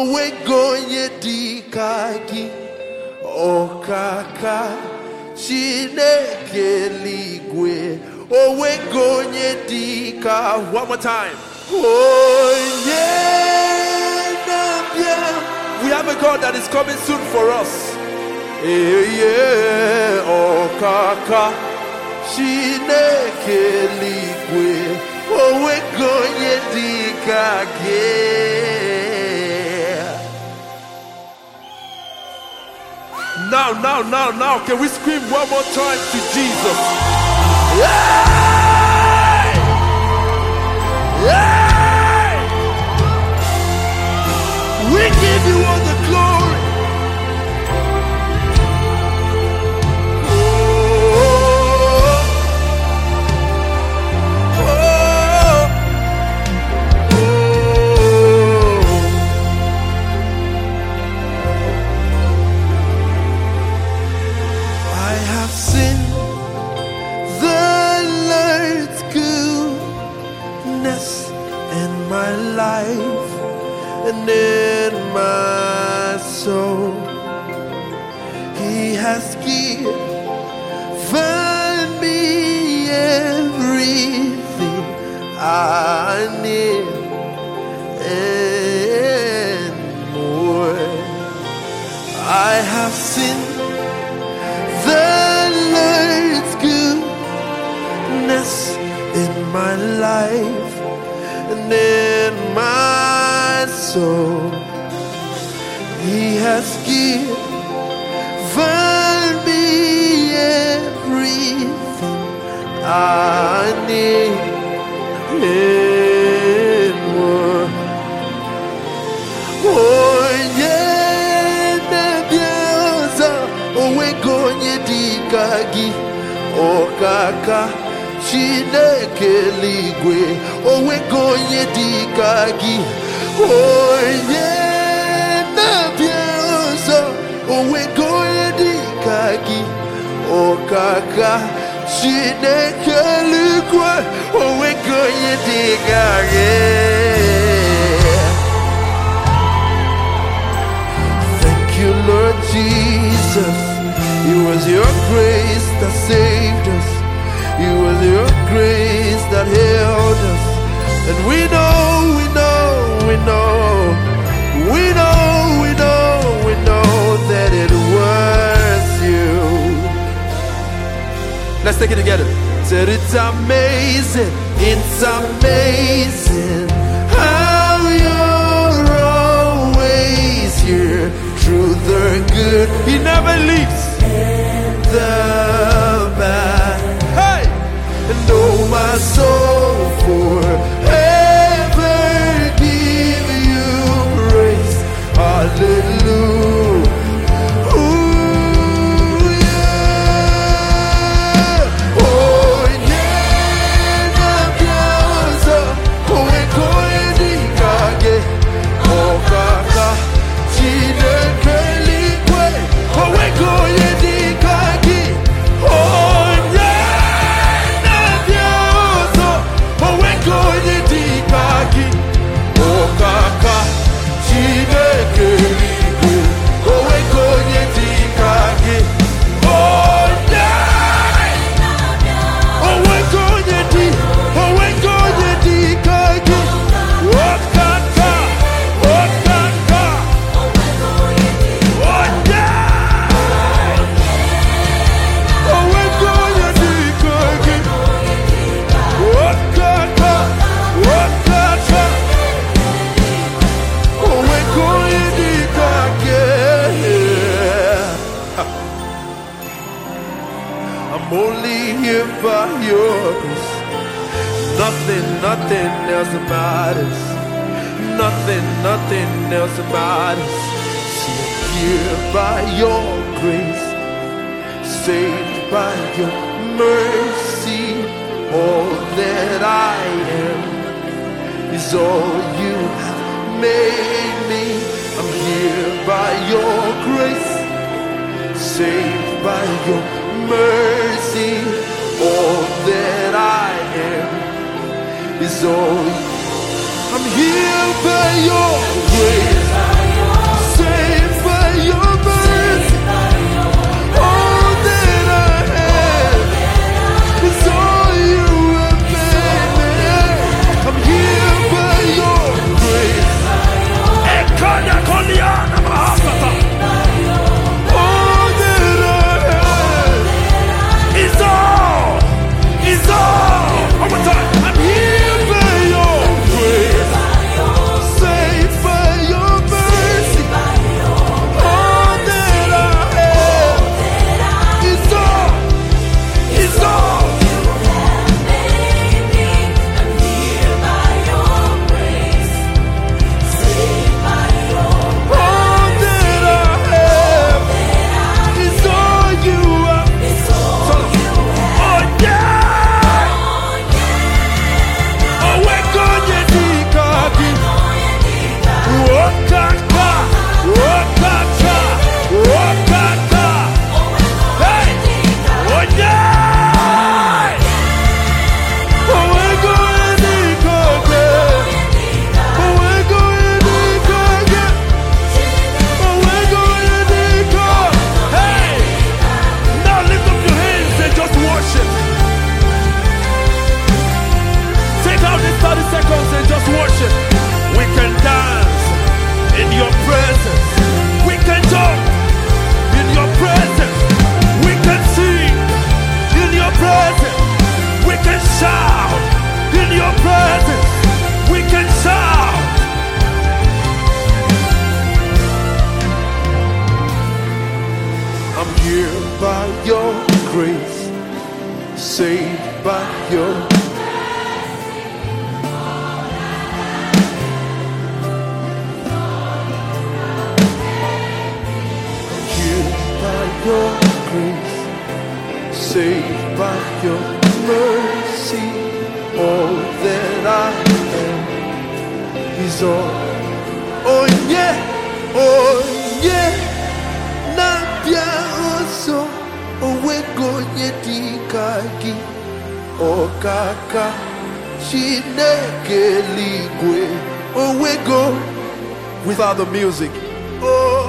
Owegonye dikagi okaka Chineke ligwe Owegonye dika. One more time. We have a God that is coming soon for us. Okaka Chineke ligwe Owegonye dikagi. Now, can we scream one more time to Jesus? Yay! Yay! We give you all the glory. And in my soul, He has given me everything I need and more. I have seen the Lord's goodness in my life and in my soul. He has given me everything I need and more. Oh yeah, nebioza owegonye dikagi okaka Chineke ligwe owegonye dikagi. Oye nabiozo owegonye dikagi okaka Chineke ligwe owegonye dikagi. Thank you, Lord Jesus. It was your grace that saved us. It was your grace that held us. And we know that it was you. Let's take it together. Said it's amazing how you're always here through the good. He never leaves the bad. Hey, and oh my soul forever give you praise. Hallelujah. Ooh, yeah. Oh yeah, nabioza owegonye dikagi okaka Chineke ligwe owegonye dikagi. Oh yeah, nabioza owegonye dikagi okaka Chineke ligwe owegonye dikagi. Oh yeah, owegonye dikagi okaka okaka. Oh yeah, owegonye dikagi okaka okaka. Owegonye dikagi. I'm only here by your grace. Nothing else matters. Nothing else matters. See, I'm here by your grace, saved by your mercy. All that I am is all you have made me. I'm here by your grace, saved by your mercy. All that I am is all. I'm here by your grace. In your presence, we can shout. I'm here by your grace, saved by your your grace, saved by your mercy. All that I am is all. Oh yeah, Nabia oso, owego yetikaki, okaka, Chineke ligwe, owego. Without the music, oh.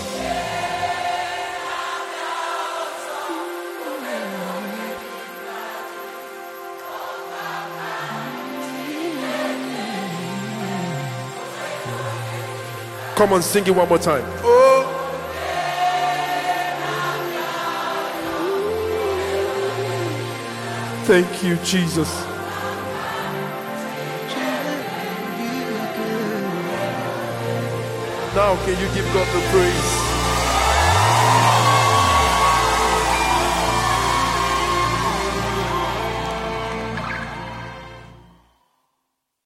Come on, sing it one more time. Oh. Thank you, Jesus. Now, can you give God the praise?